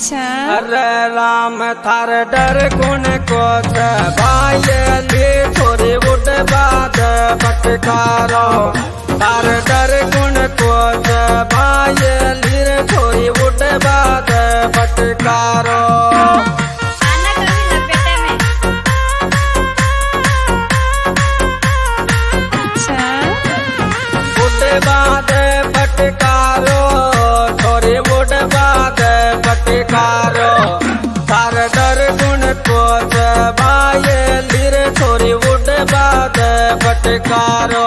अच्छा अरे राम थार डर गुण को भाई थोड़ी उठ बात पटकारो थार डर गुण को भाई थोड़ी उठ बात पटकारो बात पटकारो थोड़ी उठ बात पटकारो थार डर गुण को भाई थोड़ी उठ बात पटकारो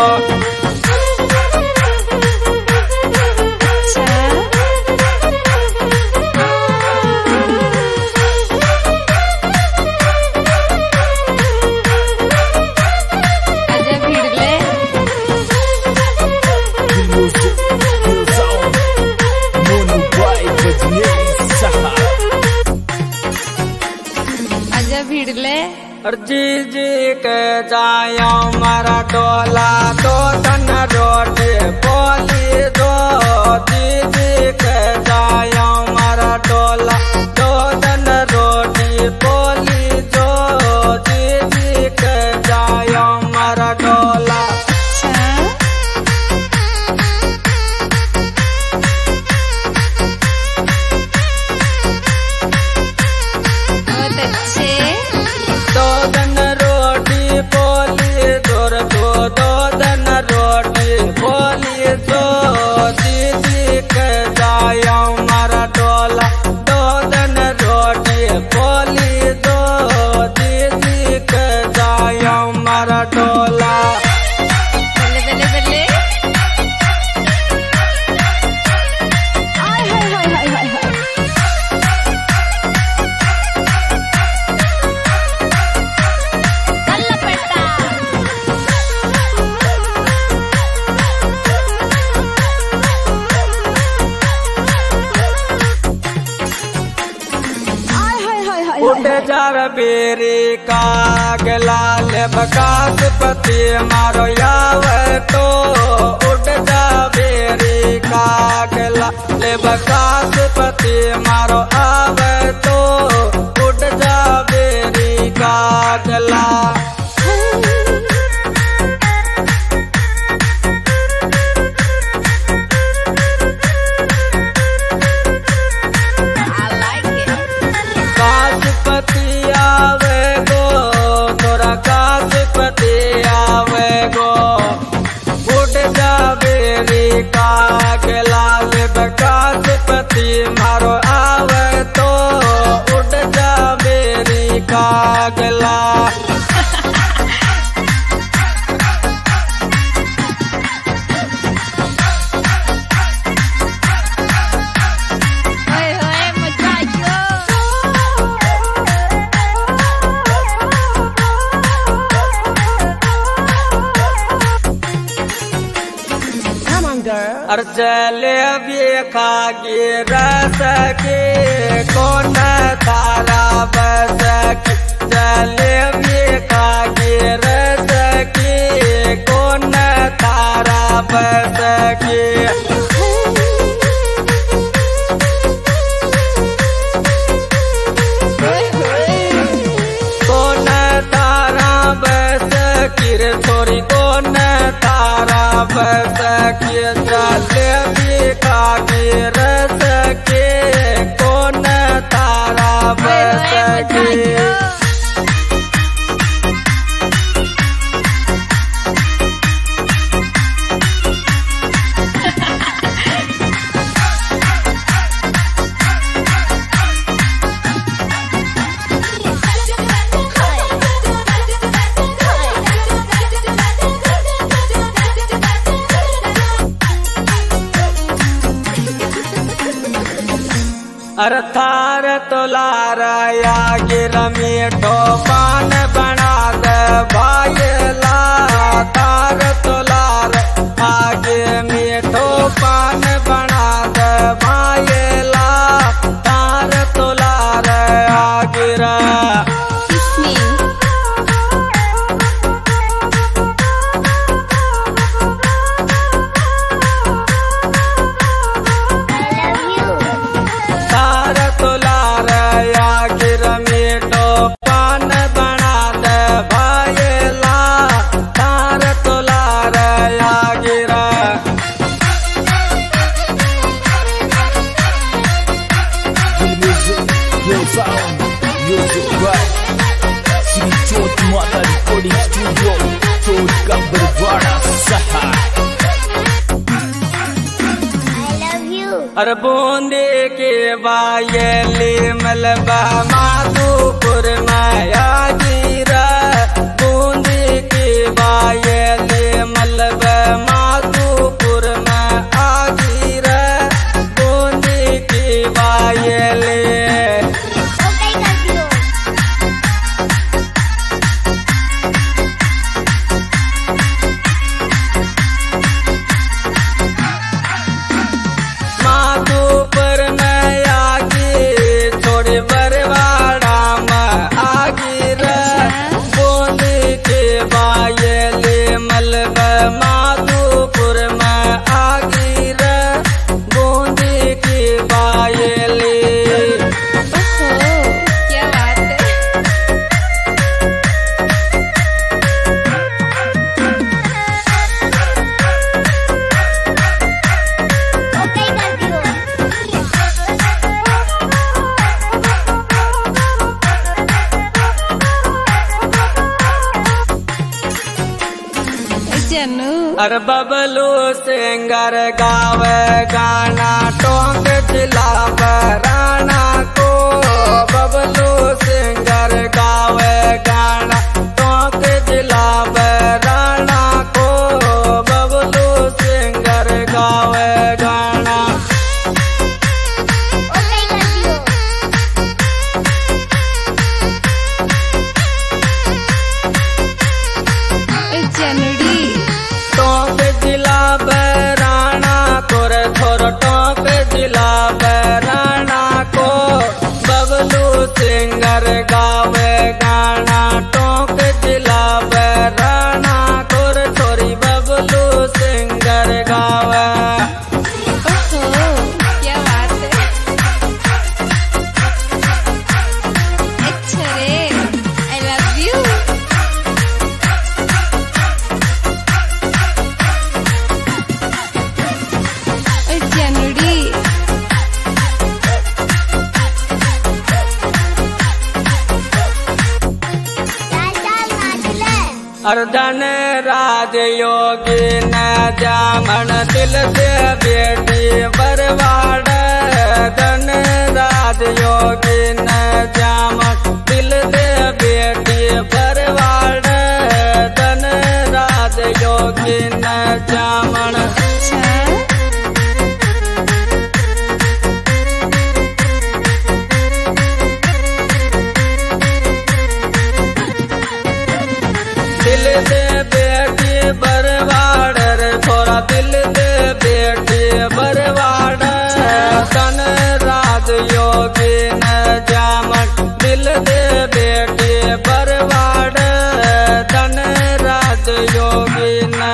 भिड़ले जी जी के जायो मारा डोला दो धन रोटी बोली दो जी जी के जायो मारा डोला दो धन रोटी बोली दो जी जी के जायो मारा डोला दो धन रोटी बोली दो धन रोटी बोली दो दीदी के जायो मारा डोला दो धन रोटी बोली दो दीदी के जायो मारा डोला उठ जार बेरी का गलाल बकास पति मारो यावे तो उठ जा बेरी का गलाल बकास पति मारो आवे तो उठ जा बेरी का गला आवे गो तोरा काशपति आवे गो उठ जा बेरी का गलाल काशपति मारो आवे तो उठ जा बेरी का गला अर्जले भी खागी रस के कौन तारा बस की जले भी खागी रस के कौन तारा बस की कौन तारा बस की रे थोड़ी कौन तारा बस की जलेबी खागी रस के कौन तारा बस के अरे थार तोलार गिर मीठो पान बना दे भाईला थार तोलार आगे मीठो पान बना दे भाईला थार तोलार आगिरा तारा तो by Sri Jyot Mata Recording Studio, Jyot ka Barwada Sahar. अरे बूंदी के बायली मलबा माधोपुर माया गिरा, बूंदी के बायली मलबा माधोपुर में आगिरा, बूंदी की बायली माधोपुर में आगी छोड़ी बरवाड़ा में आगिरा, बूंदी के बायली मलबा माधोपुर में आगिरा, बूंदी की बायली क्या बात है। जानू अरे बबलू सिंगर गावे गाना टोंक जिला राणा को, बबलू सिंगर गावे गाना टोंक जिला राणा को, बबलू सिंगर गावे गाना जनडी टोंक जिला राणा को रे थोर टोंक जिला राणा को, बबलू सिंगर गावे गाना टोंक जिला राणा को रे थोरी बबलू सिंगर गावे क्या बात है। अच्छा रे, आई लव यू। जनडी अर्धन राज योगी न जामन दिल से बेटी बरवाड़, धन राज योगी न जामन दिल से बेटी बरवाड़, धन राज योगी न जामन दिल दे बेटी बरवाड़ रे थोड़ा दिल दे बेटी बरवाड़, धन राज योगी न जामन दिल दे बेटी बरवाड़, धन राज योगी न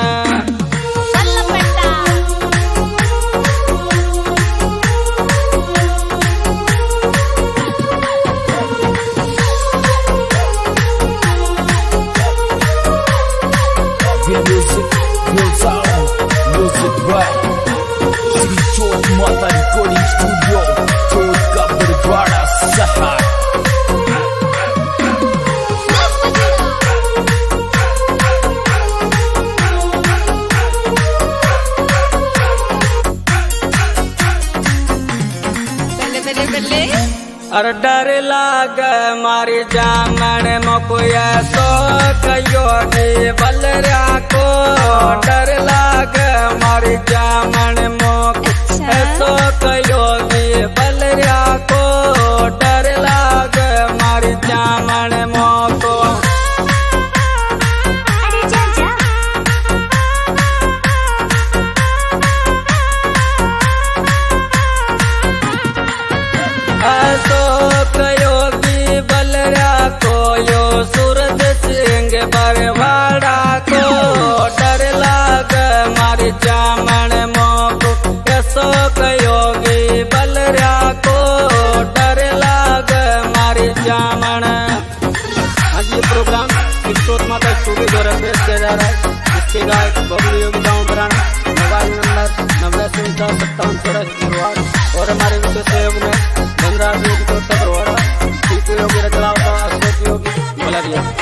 Music by Sri Jyot Mata Recording Studio, Jyot ka Barwada Sahar. बल्ले बल्ले बल्ले अरे डर लाग मारी जामन मकुया सो कयोगी बलरा को, डर लाग मारी जामन मोक सो कयोगी बलरा को, डर लाग मारी जामन मोको अशोक योगी बलरा को यो सूरज सिंह बरवाड़ा को, डर लाग मारी जामन मोको अशोक योगी बलरा को, डर लाग मारी जामन। आज ये प्रोग्राम जयत माता स्टूडियो द्वारा पेश किया जा रहा है, जिसके गायक बबलू योगी गाँव बराना, मोबाइल नंबर 9057 और हमारे विशेष सहयोग में धनराज योगी को तक रोड़ा, योगी रचना चाहिए।